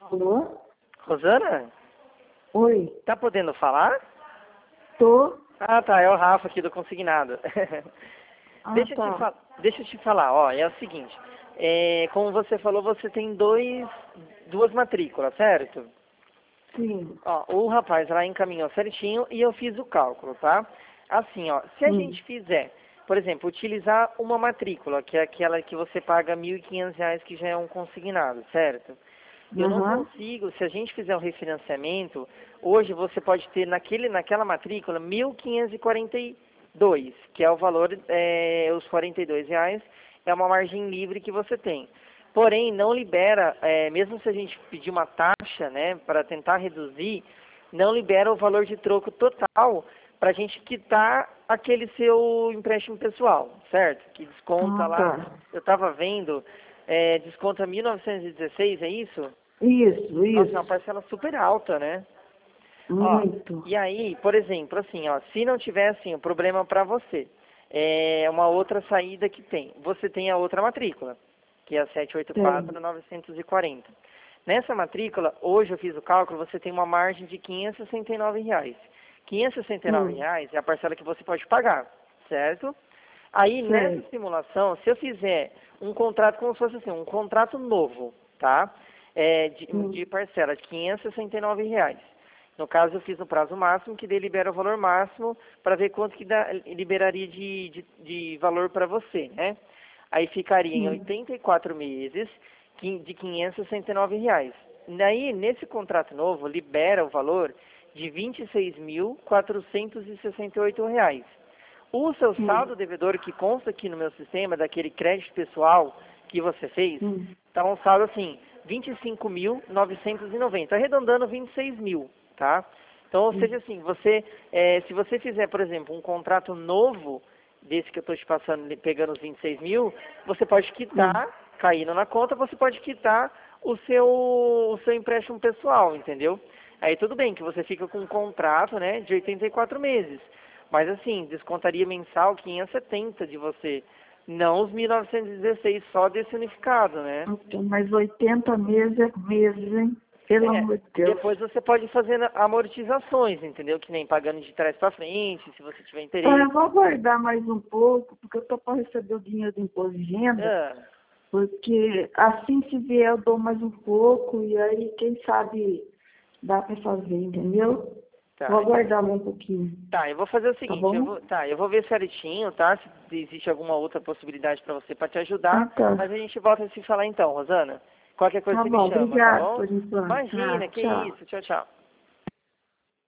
Alô? Rosana? Oi, Tá podendo falar? tô. Ah, tá, é o Rafa aqui do Consignado. Ah, tá. Deixa eu te falar, ó, é o seguinte, como você falou, você tem duas matrículas, certo? Sim. Ó, o rapaz lá encaminhou certinho e eu fiz o cálculo, tá? Assim, ó, se a Hum. gente fizer, por exemplo, utilizar uma matrícula, que é aquela que você paga R$ 1.500, que já é um consignado, certo? Eu não Aham. consigo, se a gente fizer o refinanciamento, hoje você pode ter naquela matrícula 1.542, que é o valor, os R$ 42, é uma margem livre que você tem. Porém, não libera, mesmo se a gente pedir uma taxa, né, para tentar reduzir, não libera o valor de troco total para a gente quitar aquele seu empréstimo pessoal, certo? Que desconta Ah, lá, tá. eu estava vendo, desconta 1.916, é isso? Isso, Nossa, é uma isso. parcela super alta, né? Ó, Muito. e aí, por exemplo, assim, ó, se não tiver assim, o problema para você, é uma outra saída que tem. Você tem a outra matrícula, que é a Tem. 784-940. Nessa matrícula, hoje eu fiz o cálculo, você tem uma margem de R$ 569. Hum. R$ 569 é a parcela que você pode pagar, certo? Aí, nessa Sei. simulação, se eu fizer um contrato como se fosse assim, um contrato novo, tá? De Hum. parcela de R$ 569. No caso, eu fiz no prazo máximo, que daí libera o valor máximo para ver quanto que liberaria de valor para você, né? Aí ficaria em Hum. 84 meses de R$ 569. Daí, nesse contrato novo, libera o valor de R$ 26.468. O seu Hum. saldo devedor que consta aqui no meu sistema, daquele crédito pessoal que você fez, Hum. tá um saldo assim, 25.990, arredondando 26 mil, tá? Então, ou seja Hum. assim, se você fizer, por exemplo, um contrato novo, desse que eu estou te passando, pegando os 26 mil, você pode Hum. quitar, caindo na conta, você pode quitar o seu empréstimo pessoal, entendeu? Aí tudo bem que você fica com um contrato, né, de 84 meses. Mas assim, descontaria mensal 570 de você. Não os 1.916 só desse unificado, né? Então, mas 80 meses é meses, hein? Pelo É, amor de Deus. depois você pode fazer amortizações, entendeu? Que nem pagando de trás para frente, se você tiver Então, eu interesse. vou aguardar mais um pouco, porque eu tô para receber o dinheiro do imposto de renda, Ah, porque assim se vier eu dou mais um pouco e aí quem sabe dá para fazer, entendeu? Vou tá. aguardar mais um pouquinho, Tá, eu vou fazer o tá seguinte, bom? eu vou ver certinho, tá? Se existe alguma outra possibilidade para você para te Ah, ajudar, mas tá. a gente volta a se falar então, Rosana. Qualquer coisa Tá você me bom, chama, tá obrigado bom? por enquanto. Tá, Imagina, que tchau. isso. Tchau, tchau.